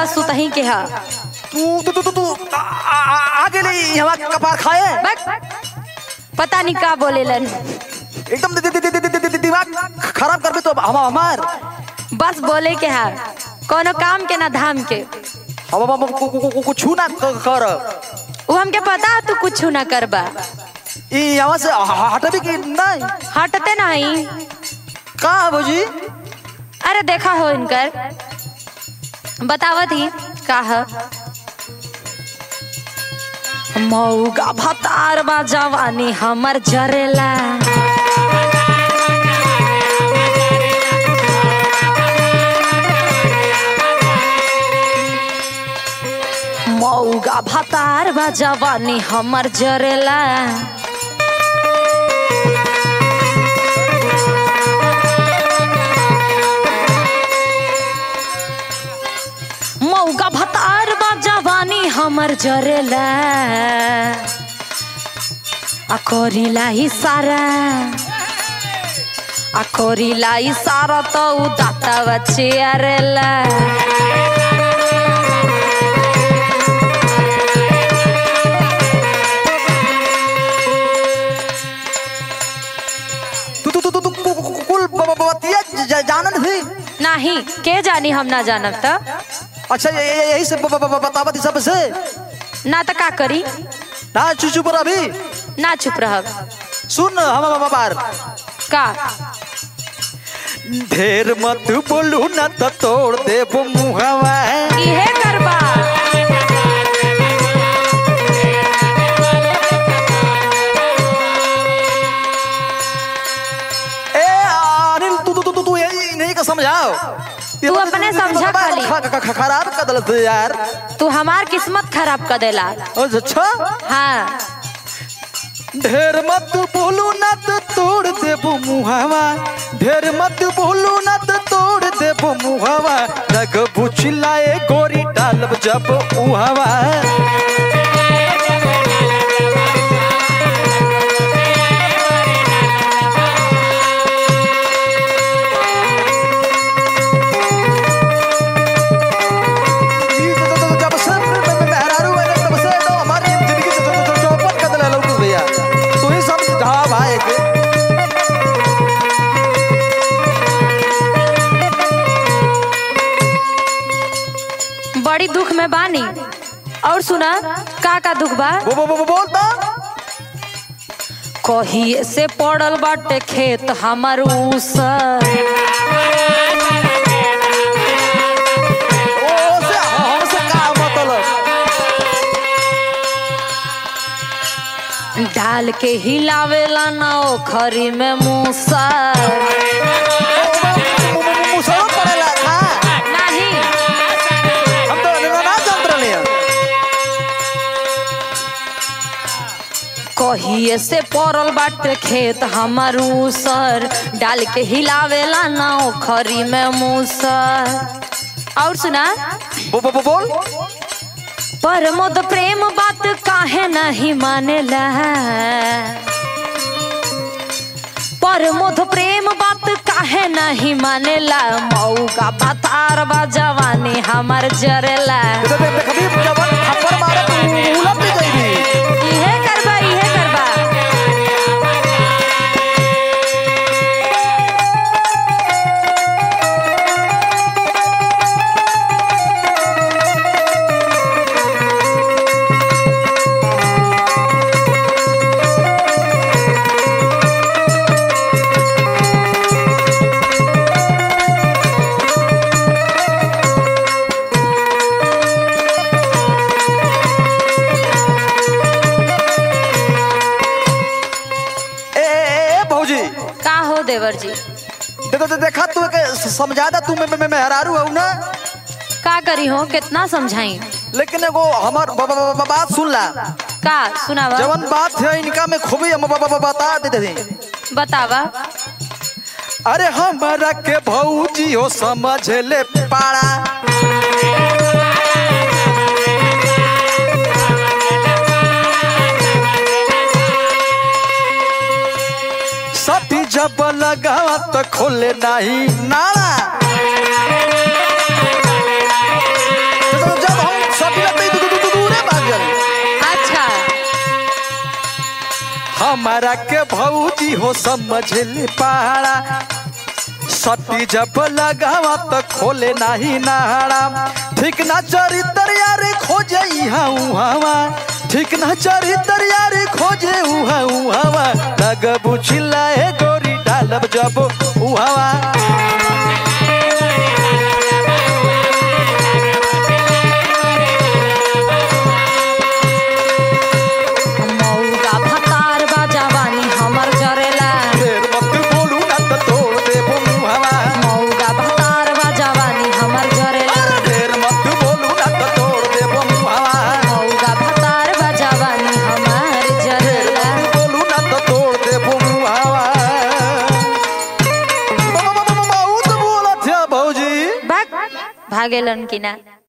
बस सुतही के है। तू आगे नहीं हमारा कपार खाए। पता नहीं का बोलेलन, एकदम दिमाग खराब कर दे तो हमार। बस बोले के है, कोनो काम के ना धाम के। कुछ ना कर। वो हमके पता तू कुछ ना करबा। यहाँ से हटबी की नहीं? हटते नहीं का भौजी? अरे देखा हो इनकर, बतावत ही का है। मऊगा भतार बा जवानी हमर जरेला, मऊगा भतार बा जवानी हमर जरेला। मऊगा भतार बा जवानी हमर जरेला, अकोरीला इशारा तो दाता बच्चे अरेला। जानत है नहीं के जानी, हम ना जानब तो। अच्छा यही से बतावत सब से ना तो का करी, ना चुप पर अभी ना चुप रहब। सुन हम बार का ढेर मत बोलू ना तो तोड़ देब मुहवा। इहे करबा समझाओ। तू अपने समझा खाली। खराब कर दलत यार, तू हमार किस्मत खराब कर देला। अच्छा हाँ, ढेर मत बोलू ना तो तोड़ देबो मुहावा। ढेर मत बोलू ना तो तोड़ देबो मुहावा। रग बुझलाए गोरी डालब जब उहावा। बड़ी दुख में बानी। और सुना का दुख बा? बोल तो। कहिए से पड़ल बाटे खेत हमर उसर, डाल के हिलावेला ना ओखरी में मूसर। कहिए से पड़ल बाटे खेत हमर उसर, डाल के हिलावेला ना ओखरी में मूसर। और सुना बोल। परमोद प्रेम बात काहे नहीं मानेला, परमोद प्रेम बात काहे नहीं मानेला। मऊगा भतार बा जवानी हमर जरेला। इहे करबा इहे करबा। देवर जी देखा तू समझा दा। तू मैं मेहरारू हूँ ना, का करी हो कितना समझाई, लेकिन एगो हमार बात सुन ला। का सुनावा? जवन बात है इनका में खूबी हम बता देते थे। बतावा। अरे हमारा के भौजी हो समझ ले पाड़ा। सती जब लगा तो खोले नहीं नाला। हमारा के भौजी हो समझ ले पाड़ा सटी जब लगावा तो खोले नहीं नाड़ा ठीक ना चरित्र यार खोजे उहावा ठीक ना चरित्र यार खोजे उहावा लग बुझिलाए गोरी डालब जब उहावा मौगा भतार बा जवानी हमर जरेला ढेर मत बोलू ना तो तोड़ देबो मुहावा मौगा भतार बा जवानी हमर जरेला ढेर मत बोलू ना तो तोड़ देबो मुहावा मौगा भतार बा जवानी हमर जरेला बोलू ना तो तोड़ देबो मुहावा बहुत बोलत है भौजी भागेलन की ना।